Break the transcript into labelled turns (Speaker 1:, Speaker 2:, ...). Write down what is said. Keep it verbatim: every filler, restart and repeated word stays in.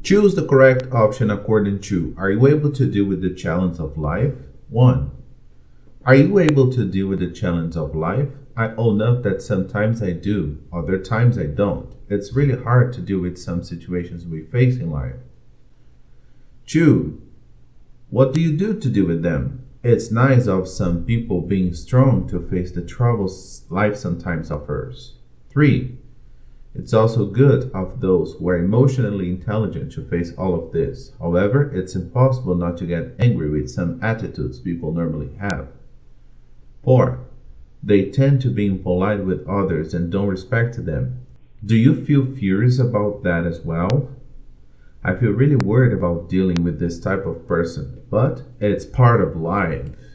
Speaker 1: Choose the correct option according to: are you able to deal with the challenge of life? one. Are you able to deal with the challenge of life? I own up that sometimes I do, other times I don't. It's really hard to deal with some situations we face in life. two. What do you do to deal with them? It's nice of some people being strong to face the troubles life sometimes offers. three. It's also good of those who are emotionally intelligent to face all of this. However, it's impossible not to get angry with some attitudes people normally have. four. They tend to be impolite with others and don't respect them. Do you feel furious about that as well? I feel really worried about dealing with this type of person, but it's part of life.